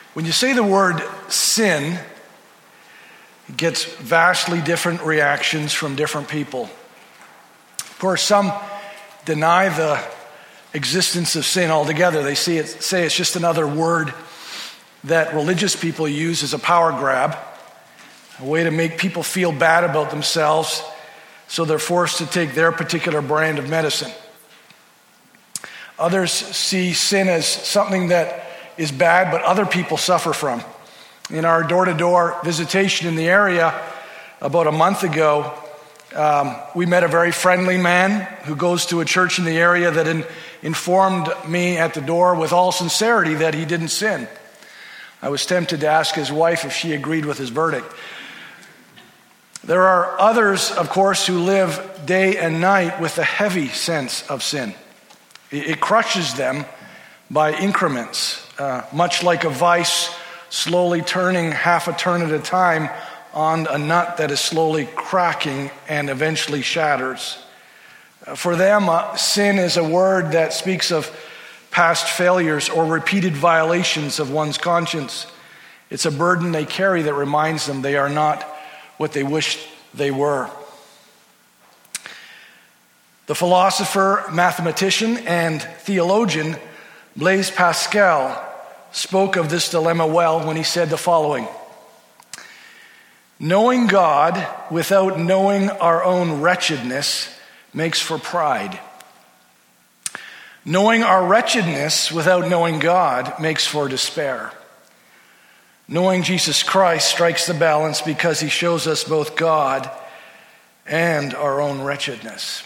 When you say the word sin, it gets vastly different reactions from different people. Of course, some deny the existence of sin altogether. They say it's just another word that religious people use as a power grab, a way to make people feel bad about themselves, so they're forced to take their particular brand of medicine. Others see sin as something that is bad, but other people suffer from. In our door-to-door visitation in the area about a month ago, we met a very friendly man who goes to a church in the area that informed me at the door with all sincerity that he didn't sin. I was tempted to ask his wife if she agreed with his verdict. There are others, of course, who live day and night with a heavy sense of sin. It crushes them by increments, much like a vice slowly turning half a turn at a time on a nut that is slowly cracking and eventually shatters. For them, sin is a word that speaks of past failures or repeated violations of one's conscience. It's a burden they carry that reminds them they are not what they wish they were. The philosopher, mathematician, and theologian Blaise Pascal spoke of this dilemma well when he said the following: "Knowing God without knowing our own wretchedness makes for pride. Knowing our wretchedness without knowing God makes for despair. Knowing Jesus Christ strikes the balance because he shows us both God and our own wretchedness."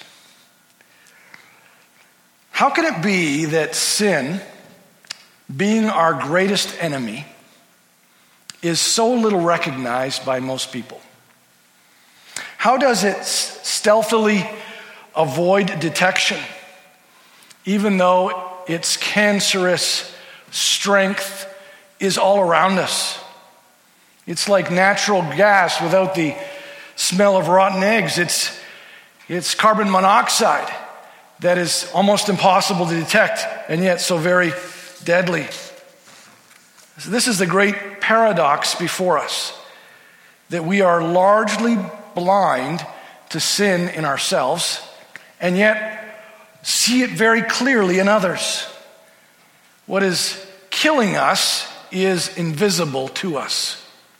How can it be that sin, being our greatest enemy, is so little recognized by most people? How does it stealthily avoid detection, even though its cancerous strength is all around us? It's like natural gas without the smell of rotten eggs. It's carbon monoxide that is almost impossible to detect and yet so very deadly. So this is the great paradox before us, that we are largely blind to sin in ourselves and yet see it very clearly in others. What is killing us is invisible to us.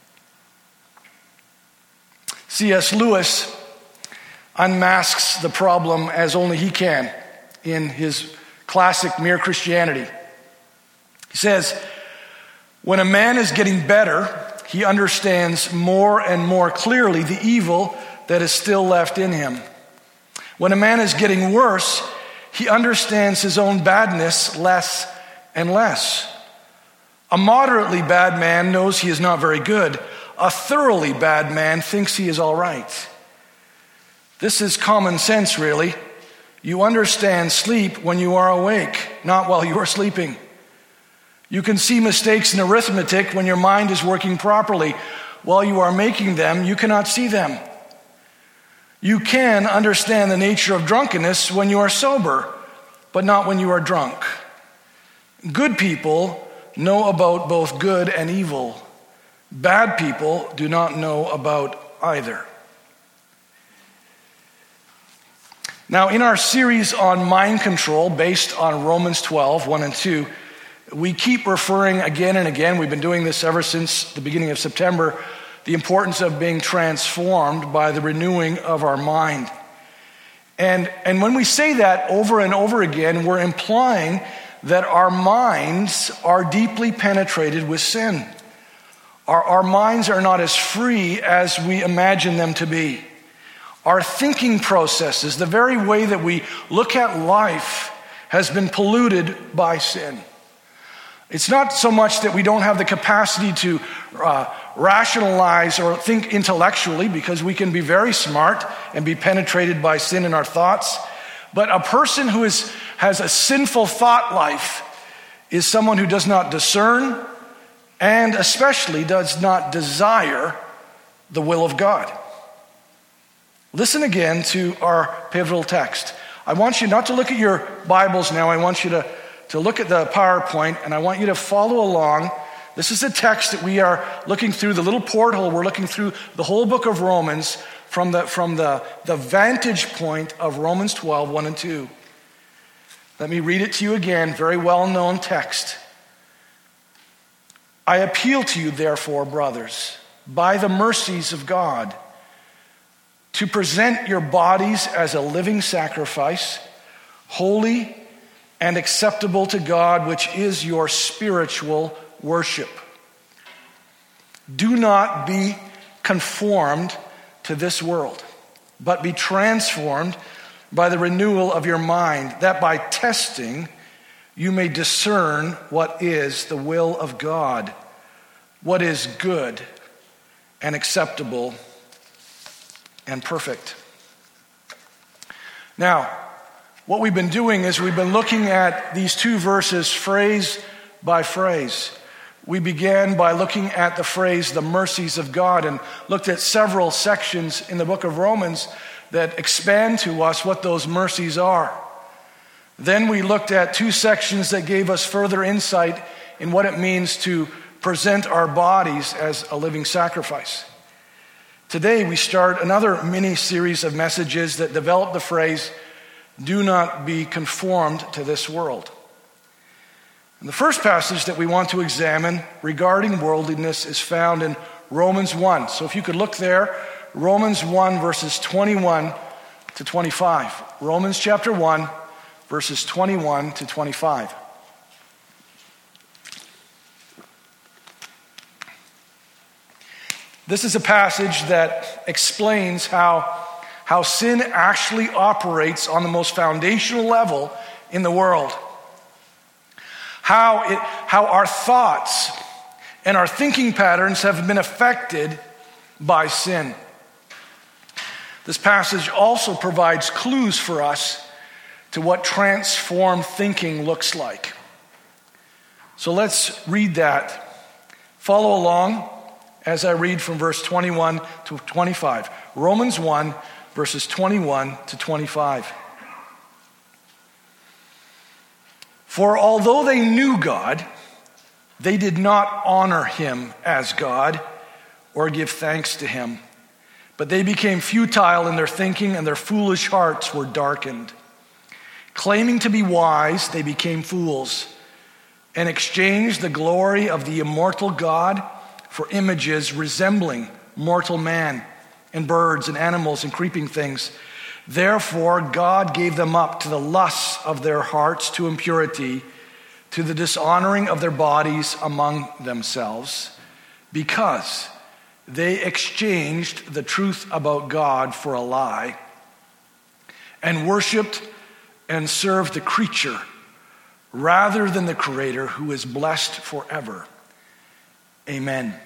C.S. Lewis unmasks the problem as only he can in his classic Mere Christianity. He says, "When a man is getting better, he understands more and more clearly the evil that is still left in him. When a man is getting worse, he understands his own badness less and less. A moderately bad man knows he is not very good. A thoroughly bad man thinks he is all right. This is common sense, really. You understand sleep when you are awake, not while you are sleeping. You can see mistakes in arithmetic when your mind is working properly. While you are making them, you cannot see them. You can understand the nature of drunkenness when you are sober, but not when you are drunk. Good people know about both good and evil. Bad people do not know about either." Now, in our series on mind control, based on Romans 12, 1 and 2, we keep referring again and again, we've been doing this ever since the beginning of September, the importance of being transformed by the renewing of our mind. And when we say that over and over again, we're implying that our minds are deeply penetrated with sin. Our minds are not as free as we imagine them to be. Our thinking processes, the very way that we look at life, has been polluted by sin. It's not so much that we don't have the capacity to rationalize or think intellectually, because we can be very smart and be penetrated by sin in our thoughts. But a person who has a sinful thought life is someone who does not discern and especially does not desire the will of God. Listen again to our pivotal text. I want you not to look at your Bibles now. I want you to look at the PowerPoint, and I want you to follow along This is a text that we are looking through, the little porthole. We're looking through the whole book of Romans from the vantage point of Romans 12, 1 and 2. Let me read it to you again, very well-known text. I appeal to you, therefore, brothers, by the mercies of God, to present your bodies as a living sacrifice, holy and acceptable to God, which is your spiritual worship. Do not be conformed to this world, but be transformed by the renewal of your mind, that by testing you may discern what is the will of God, what is good and acceptable and perfect. Now, what we've been doing is we've been looking at these two verses phrase by phrase. We began by looking at the phrase, the mercies of God, and looked at several sections in the book of Romans that expand to us what those mercies are. Then we looked at two sections that gave us further insight in what it means to present our bodies as a living sacrifice. Today we start another mini-series of messages that develop the phrase, do not be conformed to this world. And the first passage that we want to examine regarding worldliness is found in Romans 1. So if you could look there, Romans 1 verses 21 to 25. Romans chapter 1 verses 21 to 25. This is a passage that explains how sin actually operates on the most foundational level in the world. How our thoughts and our thinking patterns have been affected by sin. This passage also provides clues for us to what transformed thinking looks like. So let's read that. Follow along as I read from verse 21 to 25. Romans 1, verses 21 to 25. For although they knew God, they did not honor him as God or give thanks to him. But they became futile in their thinking, and their foolish hearts were darkened. Claiming to be wise, they became fools and exchanged the glory of the immortal God for images resembling mortal man and birds and animals and creeping things. Therefore, God gave them up to the lusts of their hearts, to impurity, to the dishonoring of their bodies among themselves, because they exchanged the truth about God for a lie and worshiped and served the creature rather than the Creator, who is blessed forever. Amen.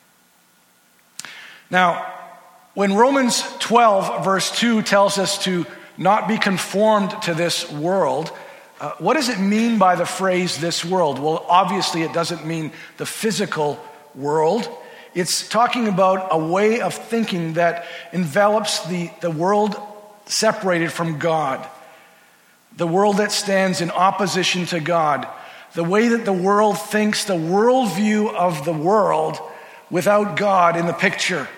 Now, when Romans 12 verse 2 tells us to not be conformed to this world, what does it mean by the phrase this world? Well, obviously it doesn't mean the physical world. It's talking about a way of thinking that envelops the world separated from God, the world that stands in opposition to God, the way that the world thinks, the worldview of the world without God in the picture.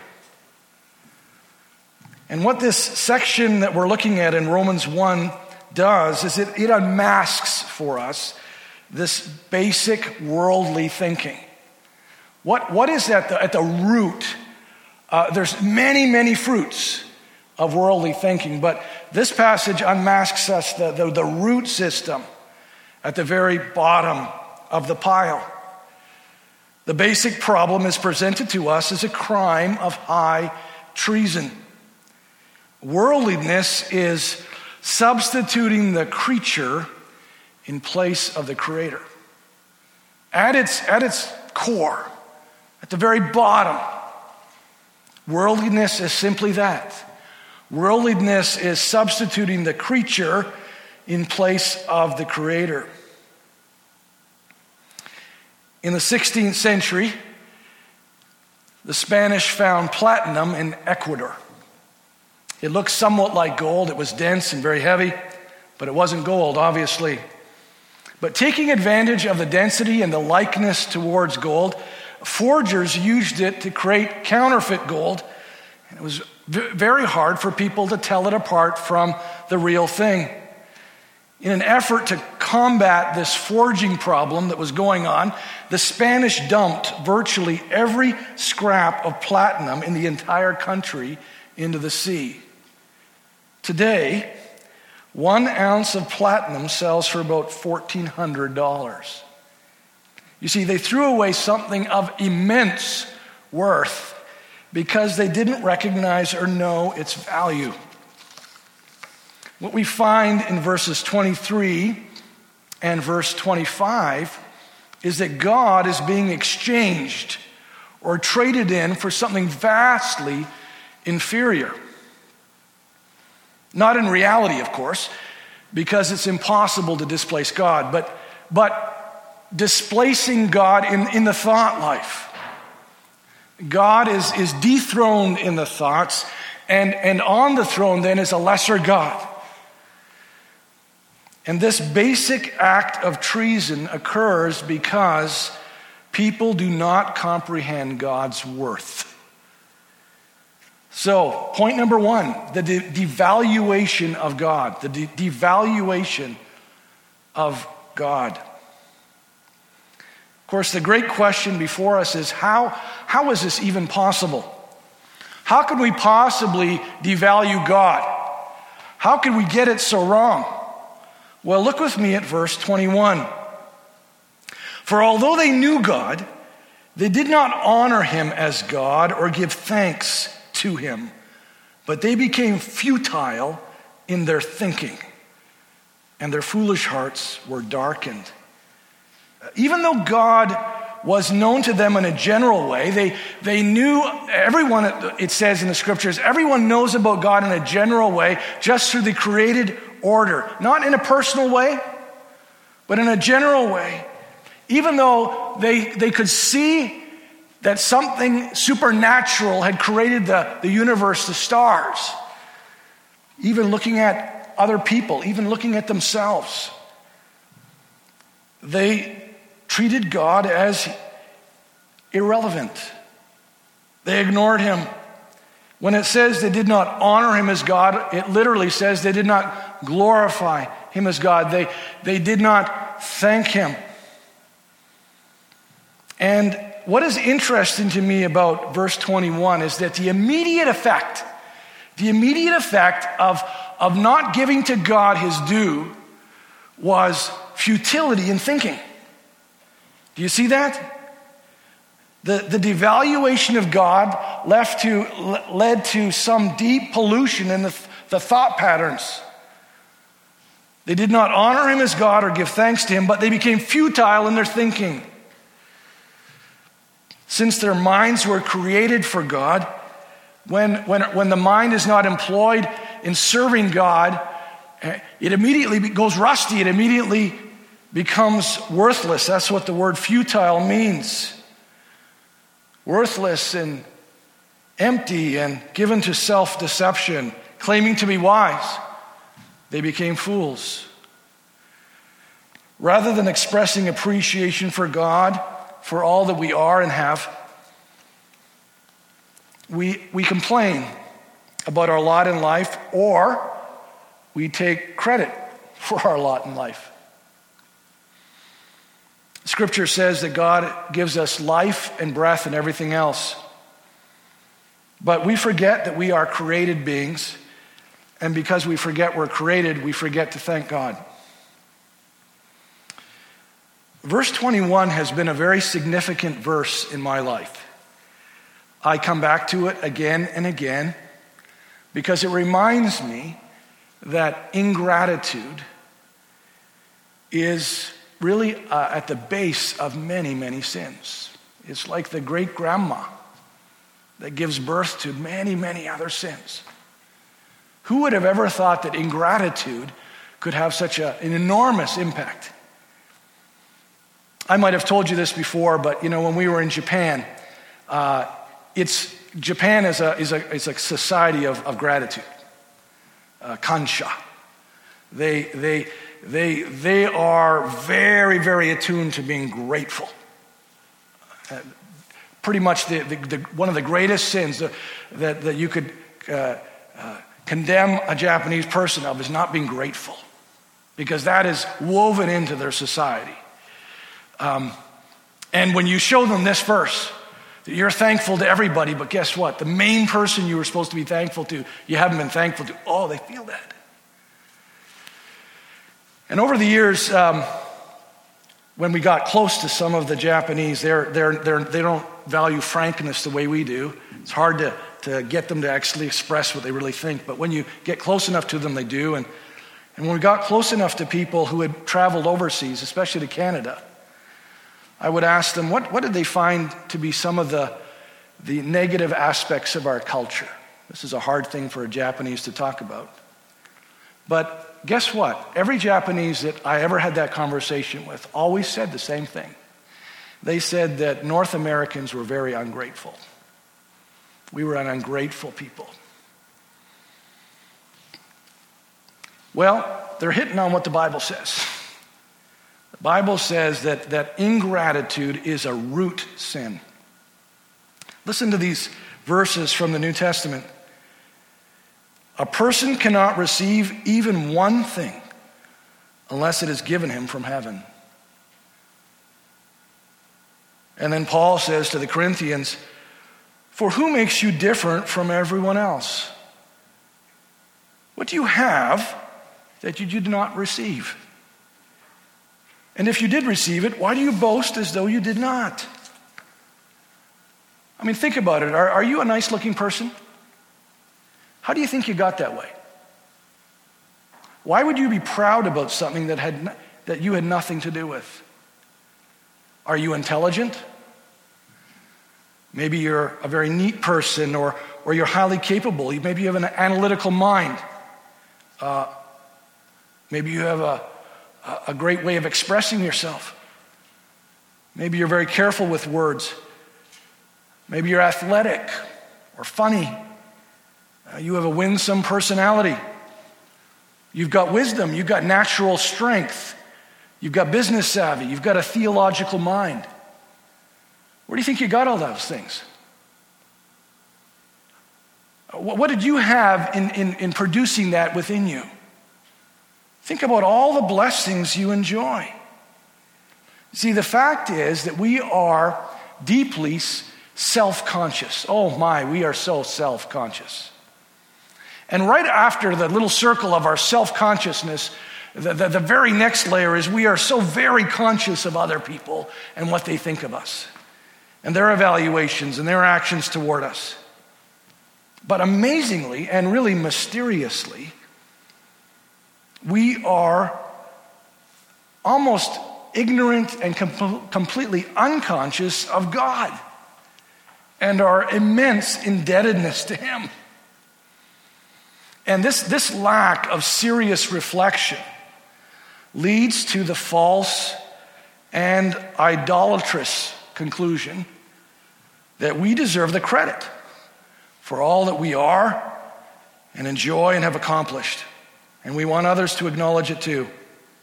And what this section that we're looking at in Romans 1 does is it unmasks for us this basic worldly thinking. What is at the root? There's many fruits of worldly thinking, but this passage unmasks us the root system at the very bottom of the pile. The basic problem is presented to us as a crime of high treason. Worldliness is substituting the creature in place of the Creator. At its core, at the very bottom, worldliness is simply that. Worldliness is substituting the creature in place of the Creator. In the 16th century, the Spanish found platinum in Ecuador. It looked somewhat like gold. It was dense and very heavy, but it wasn't gold, obviously. But taking advantage of the density and the likeness towards gold, forgers used it to create counterfeit gold. And it was very hard for people to tell it apart from the real thing. In an effort to combat this forging problem that was going on, the Spanish dumped virtually every scrap of platinum in the entire country into the sea. Today, 1 ounce of platinum sells for about $1,400. You see, they threw away something of immense worth because they didn't recognize or know its value. What we find in verses 23 and verse 25 is that God is being exchanged or traded in for something vastly inferior. Not in reality, of course, because it's impossible to displace God, but displacing God in the thought life. God is dethroned in the thoughts, and on the throne then is a lesser God. And this basic act of treason occurs because people do not comprehend God's worth. So, point number 1, the devaluation of God. The devaluation of God. Of course, the great question before us is how is this even possible? How could we possibly devalue God? How could we get it so wrong? Well, look with me at verse 21. For although they knew God, they did not honor him as God or give thanks to him, but they became futile in their thinking, and their foolish hearts were darkened. Even though God was known to them in a general way, they knew, everyone, it says in the scriptures, everyone knows about God in a general way, just through the created order. Not in a personal way, but in a general way. Even though they could see that something supernatural had created the universe, the stars, even looking at other people, even looking at themselves, they treated God as irrelevant. They ignored him. When it says they did not honor him as God, it literally says they did not glorify him as God. They did not thank him. And what is interesting to me about verse 21 is that the immediate effect of not giving to God his due was futility in thinking. Do you see that? The devaluation of God led to some deep pollution in the thought patterns. They did not honor him as God or give thanks to him, but they became futile in their thinking. Since their minds were created for God, when the mind is not employed in serving God, it immediately goes rusty. It immediately becomes worthless. That's what the word futile means. Worthless and empty and given to self-deception, claiming to be wise. They became fools. Rather than expressing appreciation for God, for all that we are and have, we complain about our lot in life, or we take credit for our lot in life. Scripture says that God gives us life and breath and everything else. But we forget that we are created beings, and because we forget we're created, we forget to thank God. Verse 21 has been a very significant verse in my life. I come back to it again and again because it reminds me that ingratitude is really at the base of many, many sins. It's like the great grandma that gives birth to many, many other sins. Who would have ever thought that ingratitude could have such an enormous impact? I might have told you this before, but when we were in Japan, Japan is a society of gratitude, kansha. They they are very, very attuned to being grateful. Pretty much one of the greatest sins that you could condemn a Japanese person of is not being grateful, because that is woven into their society. And when you show them this verse, that you're thankful to everybody, but guess what? The main person you were supposed to be thankful to, you haven't been thankful to. Oh, they feel that. And over the years, when we got close to some of the Japanese, they don't value frankness the way we do. It's hard to get them to actually express what they really think. But when you get close enough to them, they do. And when we got close enough to people who had traveled overseas, especially to Canada, I would ask them, what did they find to be some of the negative aspects of our culture? This is a hard thing for a Japanese to talk about. But guess what? Every Japanese that I ever had that conversation with always said the same thing. They said that North Americans were very ungrateful. We were an ungrateful people. Well, they're hitting on what the Bible says. The Bible says that ingratitude is a root sin. Listen to these verses from the New Testament. A person cannot receive even one thing unless it is given him from heaven. And then Paul says to the Corinthians, for who makes you different from everyone else? What do you have that you did not receive? And if you did receive it, why do you boast as though you did not? I mean, think about it. Are you a nice-looking person? How do you think you got that way? Why would you be proud about something that you had nothing to do with? Are you intelligent? Maybe you're a very neat person, or you're highly capable. Maybe you have an analytical mind. Maybe you have a great way of expressing yourself. Maybe you're very careful with words. Maybe you're athletic or funny. You have a winsome personality. You've got wisdom. You've got natural strength. You've got business savvy. You've got a theological mind. Where do you think you got all those things? What did you have in producing that within you? Think about all the blessings you enjoy. See, the fact is that we are deeply self-conscious. Oh my, we are so self-conscious. And right after the little circle of our self-consciousness, the very next layer is we are so very conscious of other people and what they think of us, and their evaluations and their actions toward us. But amazingly and really mysteriously, we are almost ignorant and completely unconscious of God and our immense indebtedness to Him. And this lack of serious reflection leads to the false and idolatrous conclusion that we deserve the credit for all that we are and enjoy and have accomplished. And we want others to acknowledge it too.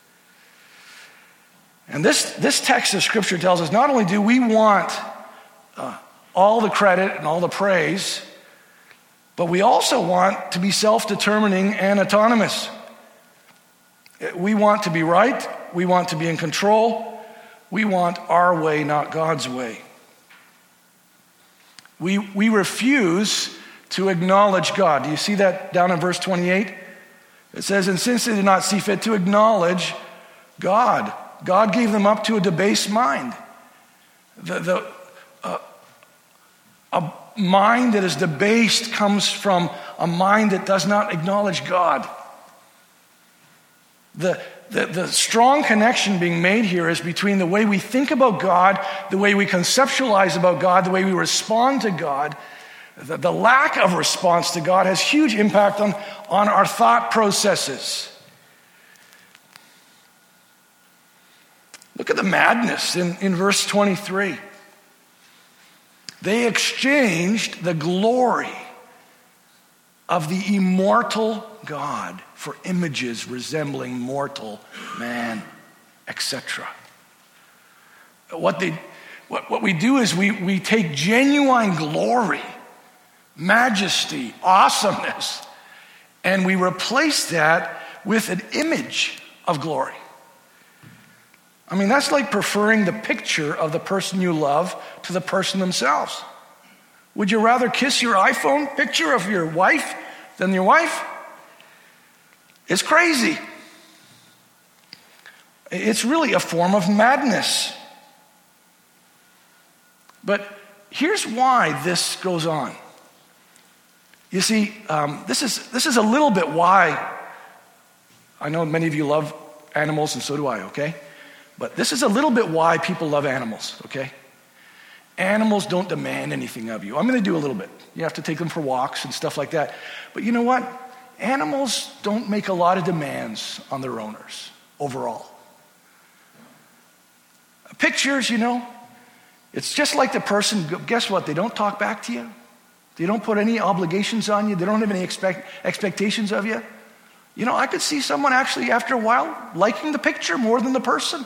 And this text of Scripture tells us not only do we want all the credit and all the praise, but we also want to be self-determining and autonomous. We want to be right. We want to be in control. We want our way, not God's way. We refuse to acknowledge God. Do you see that down in verse 28? It says, and since they did not see fit to acknowledge God, God gave them up to a debased mind. A mind that is debased comes from a mind that does not acknowledge God. The strong connection being made here is between the way we think about God, the way we conceptualize about God, the way we respond to God. The lack of response to God has huge impact on our thought processes. Look at the madness in verse 23. They exchanged the glory of the immortal God for images resembling mortal man, etc. What we do is we take genuine glory, majesty, awesomeness, and we replace that with an image of glory. I mean, that's like preferring the picture of the person you love to the person themselves. Would you rather kiss your iPhone picture of your wife than your wife? It's crazy. It's really a form of madness. But here's why this goes on. You see, this is a little bit why. I know many of you love animals, and so do I, okay? But this is a little bit why people love animals, okay? Animals don't demand anything of you. I'm going to do a little bit. You have to take them for walks and stuff like that. But you know what? Animals don't make a lot of demands on their owners overall. Pictures, it's just like the person, guess what? They don't talk back to you. They don't put any obligations on you. They don't have any expectations of you. I could see someone actually, after a while, liking the picture more than the person.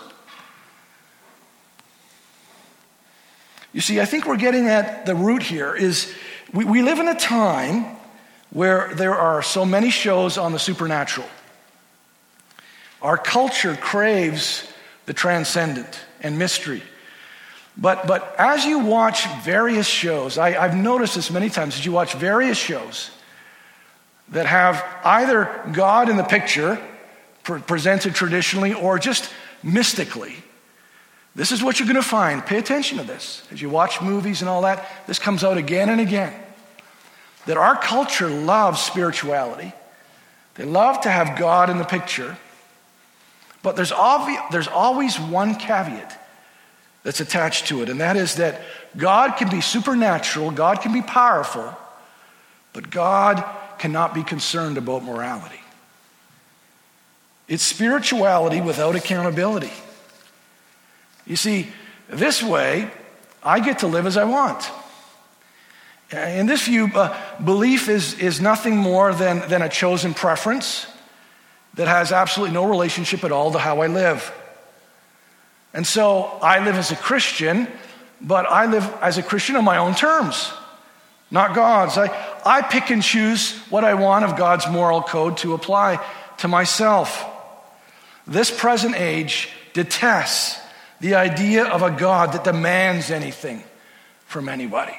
You see, I think we're getting at the root here is we live in a time where there are so many shows on the supernatural. Our culture craves the transcendent and mystery. But as you watch various shows, I've noticed this many times, as you watch various shows that have either God in the picture, presented traditionally, or just mystically, this is what you're going to find. Pay attention to this. As you watch movies and all that, this comes out again and again. That our culture loves spirituality. They love to have God in the picture. But there's always one caveat that's attached to it, and that is that God can be supernatural, God can be powerful, but God cannot be concerned about morality. It's spirituality without accountability. You see, this way, I get to live as I want. In this view, belief is nothing more than a chosen preference that has absolutely no relationship at all to how I live. And so I live as a Christian, but I live as a Christian on my own terms, not God's. I pick and choose what I want of God's moral code to apply to myself. This present age detests the idea of a God that demands anything from anybody.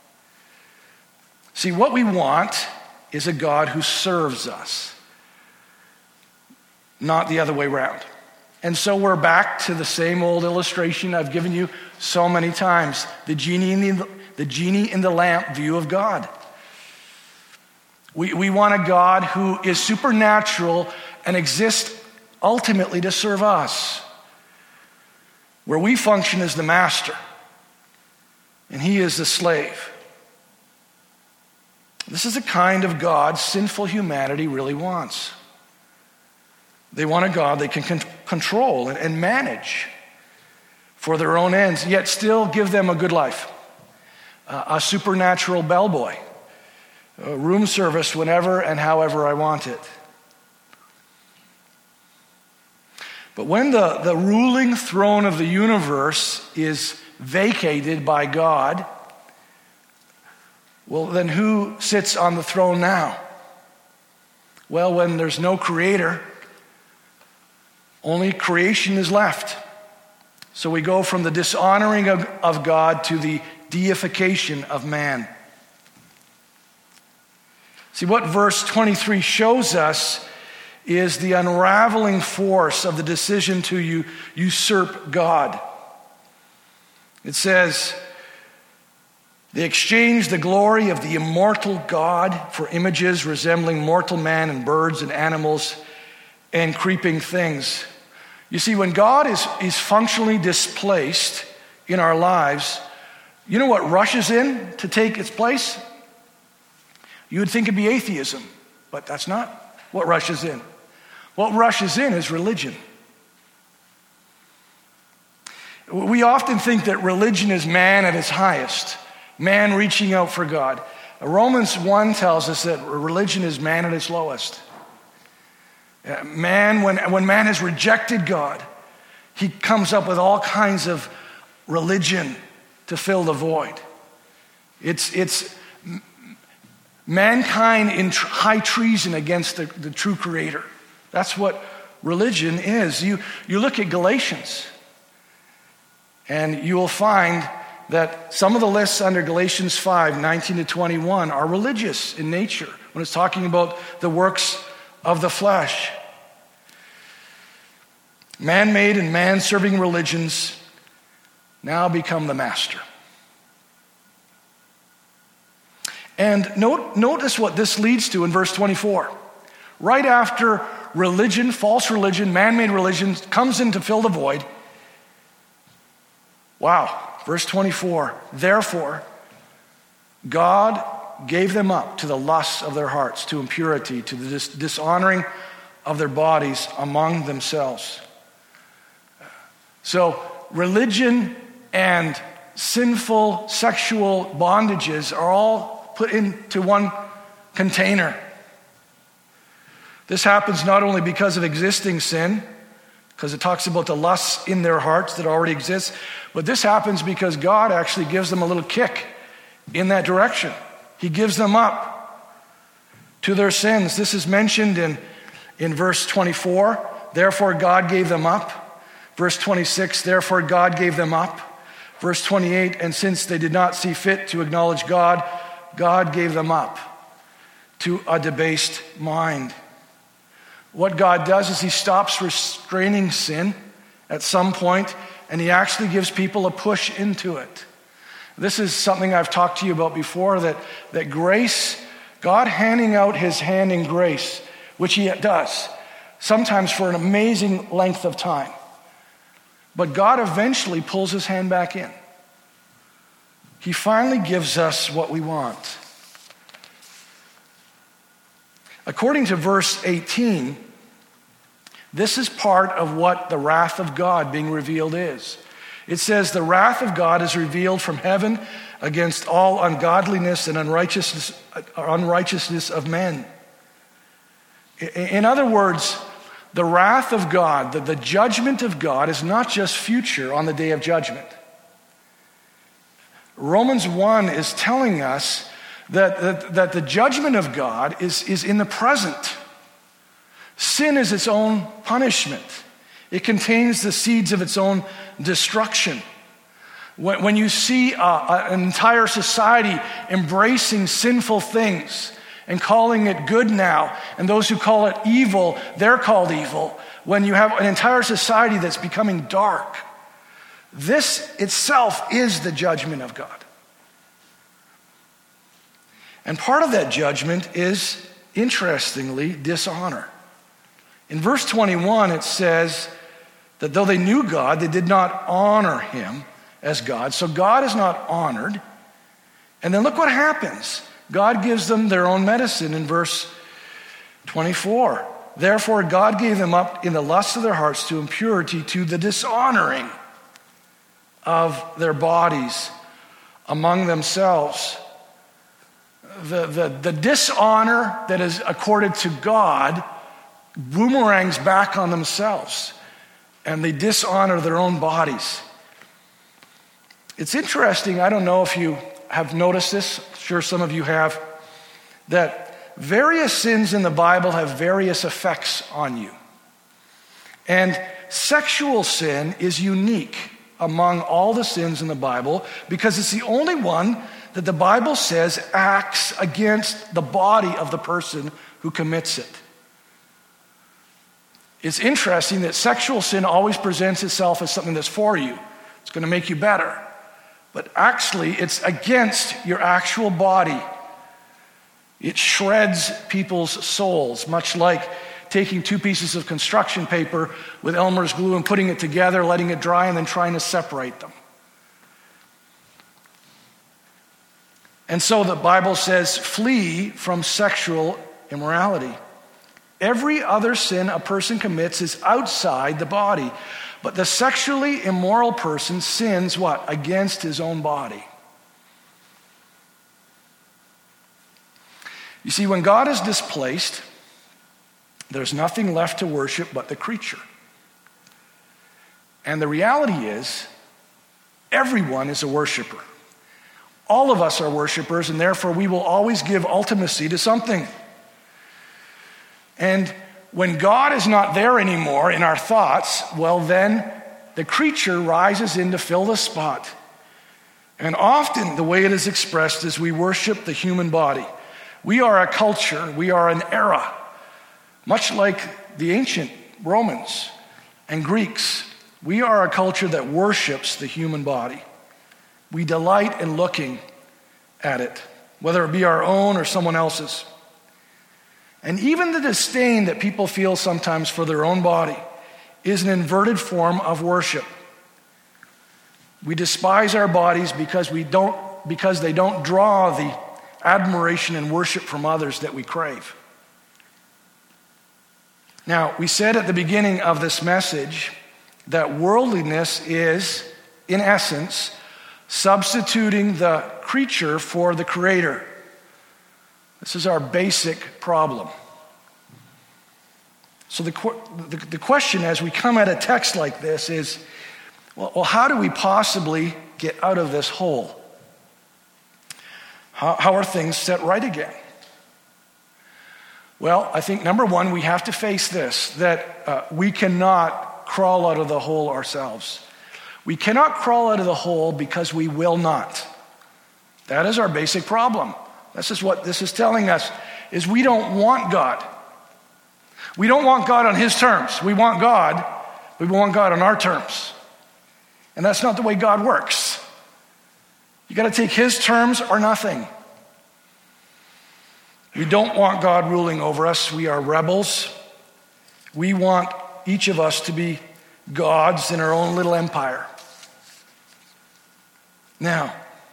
See, what we want is a God who serves us, not the other way around. And so we're back to the same old illustration I've given you so many times, the genie in the lamp view of God. We want a God who is supernatural and exists ultimately to serve us, where we function as the master and he is the slave. This is the kind of God sinful humanity really wants. They want a God they can control and manage for their own ends, yet still give them a good life. A supernatural bellboy, room service whenever and however I want it. But when the ruling throne of the universe is vacated by God, well, then who sits on the throne now? Well, when there's no creator, only creation is left. So we go from the dishonoring of God to the deification of man. See, what verse 23 shows us is the unraveling force of the decision to usurp God. It says, they exchanged the glory of the immortal God for images resembling mortal man and birds and animals and creeping things. You see, when God is functionally displaced in our lives, you know what rushes in to take its place? You would think it'd be atheism, but that's not what rushes in. What rushes in is religion. We often think that religion is man at its highest, man reaching out for God. Romans 1 tells us that religion is man at its lowest. Man, when man has rejected God, he comes up with all kinds of religion to fill the void. It's mankind in high treason against the true Creator. That's what religion is. You look at Galatians, and you will find that some of the lists under Galatians 5, 19 to 21 are religious in nature when it's talking about the works of the flesh. Man-made and man-serving religions now become the master. And notice what this leads to in verse 24. Right after religion, false religion, man-made religion comes in to fill the void. Wow. Verse 24, therefore, God gave them up to the lusts of their hearts, to impurity, to the dishonoring of their bodies among themselves. So religion and sinful sexual bondages are all put into one container. This happens not only because of existing sin, because it talks about the lusts in their hearts that already exist, but this happens because God actually gives them a little kick in that direction. He gives them up to their sins. This is mentioned in verse 24. Therefore God gave them up. Verse 26, therefore God gave them up. Verse 28, and since they did not see fit to acknowledge God, God gave them up to a debased mind. What God does is he stops restraining sin at some point, and he actually gives people a push into it. This is something I've talked to you about before, that grace, God handing out his hand in grace, which he does, sometimes for an amazing length of time. But God eventually pulls his hand back in. He finally gives us what we want. According to verse 18, this is part of what the wrath of God being revealed is. It says, the wrath of God is revealed from heaven against all ungodliness and unrighteousness of men. In other words, the wrath of God, the judgment of God is not just future on the day of judgment. Romans 1 is telling us that the judgment of God is in the present. Sin is its own punishment. It contains the seeds of its own destruction. When you see an entire society embracing sinful things and calling it good now, and those who call it evil, they're called evil. When you have an entire society that's becoming dark, this itself is the judgment of God. And part of that judgment is, interestingly, dishonor. In verse 21, it says that though they knew God, they did not honor him as God. So God is not honored. And then look what happens. God gives them their own medicine in verse 24. Therefore, God gave them up in the lust of their hearts to impurity, to the dishonoring of their bodies among themselves. The dishonor that is accorded to God boomerangs back on themselves, and they dishonor their own bodies. It's interesting, I don't know if you have noticed this, I'm sure some of you have, that various sins in the Bible have various effects on you. And sexual sin is unique among all the sins in the Bible because it's the only one that the Bible says acts against the body of the person who commits it. It's interesting that sexual sin always presents itself as something that's for you. It's going to make you better. But actually, it's against your actual body. It shreds people's souls, much like taking two pieces of construction paper with Elmer's glue and putting it together, letting it dry, and then trying to separate them. And so the Bible says, flee from sexual immorality. Every other sin a person commits is outside the body. But the sexually immoral person sins what? Against his own body. You see, when God is displaced, there's nothing left to worship but the creature. And the reality is, everyone is a worshiper. All of us are worshipers, and therefore we will always give ultimacy to something. And when God is not there anymore in our thoughts, well then the creature rises in to fill the spot. And often the way it is expressed is we worship the human body. We are a culture, we are an era, much like the ancient Romans and Greeks. We are a culture that worships the human body. We delight in looking at it, whether it be our own or someone else's. And even the disdain that people feel sometimes for their own body is an inverted form of worship. We despise our bodies because they don't draw the admiration and worship from others that we crave. Now, we said at the beginning of this message that worldliness is, in essence, substituting the creature for the creator. This is our basic problem. So the question as we come at a text like this is, well, how do we possibly get out of this hole? How are things set right again? Well, I think number one, we have to face this, that we cannot crawl out of the hole ourselves. We cannot crawl out of the hole because we will not. That is our basic problem. This is what this is telling us, is we don't want God. We don't want God on his terms. We want God, but we want God on our terms. And that's not the way God works. You got to take his terms or nothing. We don't want God ruling over us. We are rebels. We want each of us to be gods in our own little empire. Now,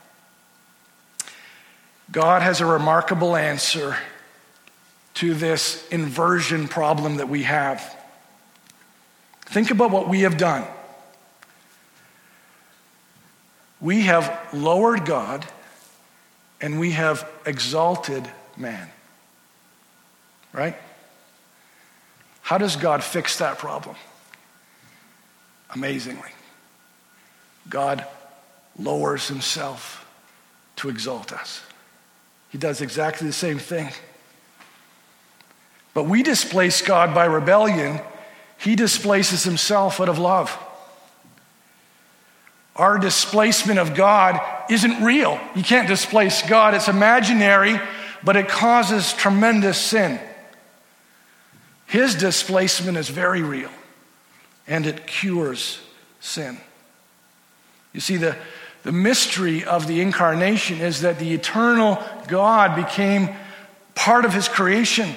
God has a remarkable answer to this inversion problem that we have. Think about what we have done. We have lowered God and we have exalted man. Right? How does God fix that problem? Amazingly, God lowers himself to exalt us. He does exactly the same thing. But we displace God by rebellion. He displaces himself out of love. Our displacement of God isn't real. You can't displace God. It's imaginary, but it causes tremendous sin. His displacement is very real, and it cures sin. You see, the mystery of the incarnation is that the eternal God became part of his creation.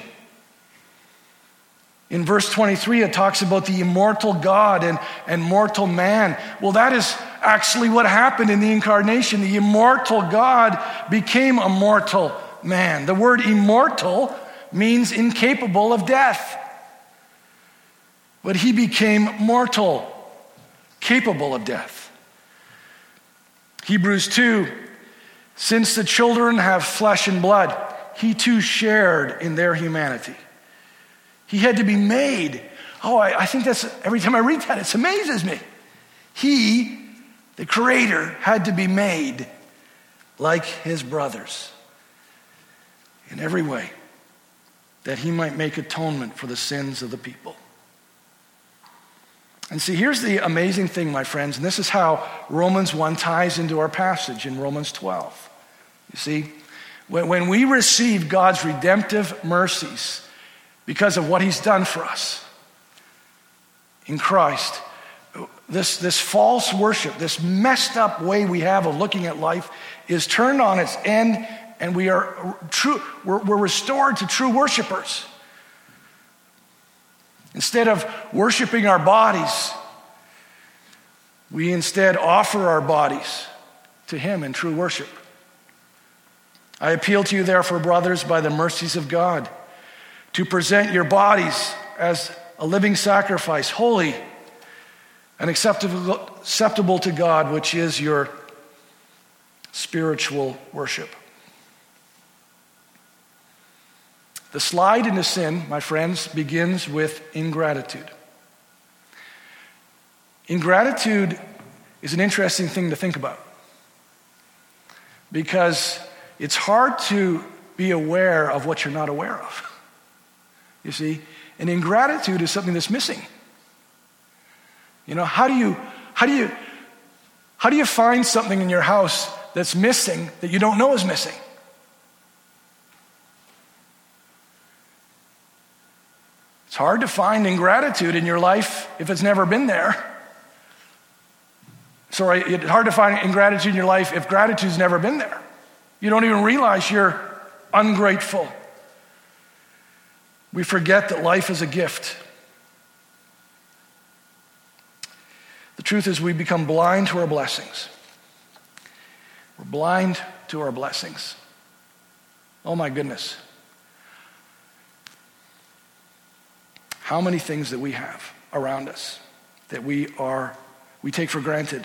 In verse 23, it talks about the immortal God and mortal man. Well, that is actually what happened in the incarnation. The immortal God became a mortal man. The word immortal means incapable of death. But he became mortal, capable of death. Hebrews 2, since the children have flesh and blood, he too shared in their humanity. He had to be made. I think that's, every time I read that, it amazes me. He, the Creator, had to be made like his brothers in every way, that he might make atonement for the sins of the people. And see, here's the amazing thing, my friends, and this is how Romans 1 ties into our passage in Romans 12. You see, when we receive God's redemptive mercies because of what he's done for us in Christ, this false worship, this messed up way we have of looking at life is turned on its end, and we're restored to true worshipers. Instead of worshiping our bodies, we instead offer our bodies to him in true worship. I appeal to you, therefore, brothers, by the mercies of God, to present your bodies as a living sacrifice, holy and acceptable to God, which is your spiritual worship. The slide into sin, my friends, begins with ingratitude. Ingratitude is an interesting thing to think about because it's hard to be aware of what you're not aware of. You see, and ingratitude is something that's missing. You know, how do you find something in your house that's missing that you don't know is missing? It's hard to find ingratitude in your life if it's never been there. Sorry, it's hard to find ingratitude in your life if gratitude's never been there. You don't even realize you're ungrateful. We forget that life is a gift. The truth is we become blind to our blessings. We're blind to our blessings. Oh my goodness. How many things that we have around us that we take for granted.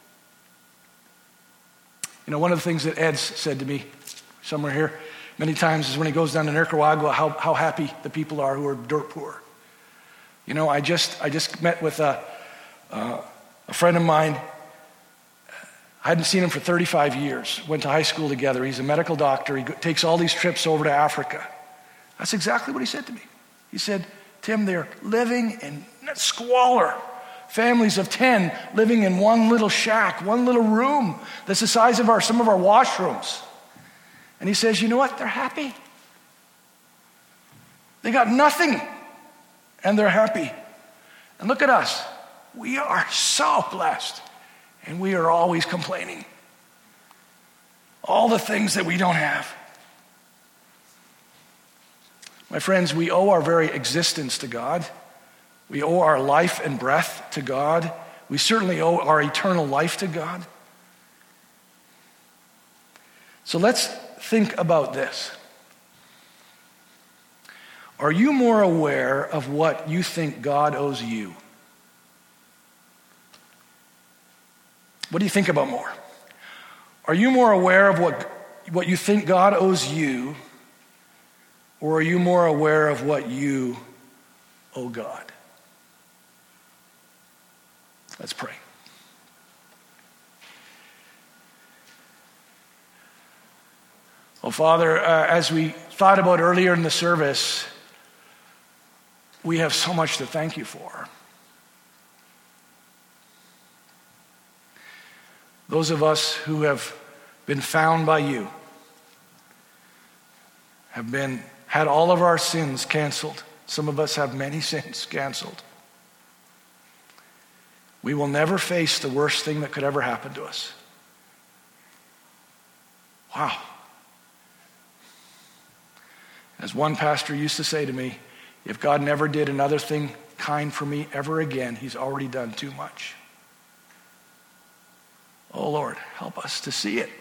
You know, one of the things that Ed's said to me somewhere here many times is when he goes down to Nicaragua, how happy the people are who are dirt poor. You know, I just met with a friend of mine. I hadn't seen him for 35 years. Went to high school together. He's a medical doctor. He takes all these trips over to Africa. That's exactly what he said to me. He said, Tim, they're living in squalor. Families of 10 living in one little shack, one little room that's the size of some of our washrooms. And he says, you know what? They're happy. They got nothing, and they're happy. And look at us. We are so blessed, and we are always complaining. All the things that we don't have. My friends, we owe our very existence to God. We owe our life and breath to God. We certainly owe our eternal life to God. So let's think about this. Are you more aware of what you think God owes you? What do you think about more? Are you more aware of what you think God owes you, or are you more aware of what you owe God? Let's pray. Oh, Father, as we thought about earlier in the service, we have so much to thank you for. Those of us who have been found by you have had all of our sins canceled. Some of us have many sins canceled. We will never face the worst thing that could ever happen to us. Wow. As one pastor used to say to me, if God never did another thing kind for me ever again, he's already done too much. Oh Lord, help us to see it.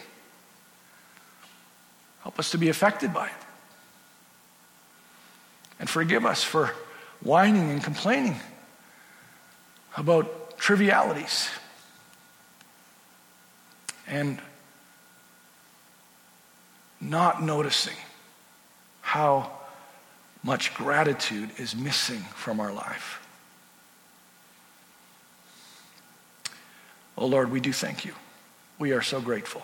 Help us to be affected by it. And forgive us for whining and complaining about trivialities and not noticing how much gratitude is missing from our life. Oh Lord, we do thank you. We are so grateful.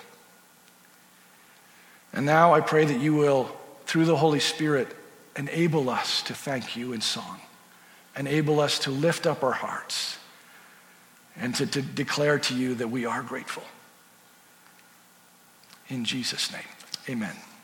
And now I pray that you will, through the Holy Spirit, enable us to thank you in song. Enable us to lift up our hearts and to declare to you that we are grateful. In Jesus' name, amen.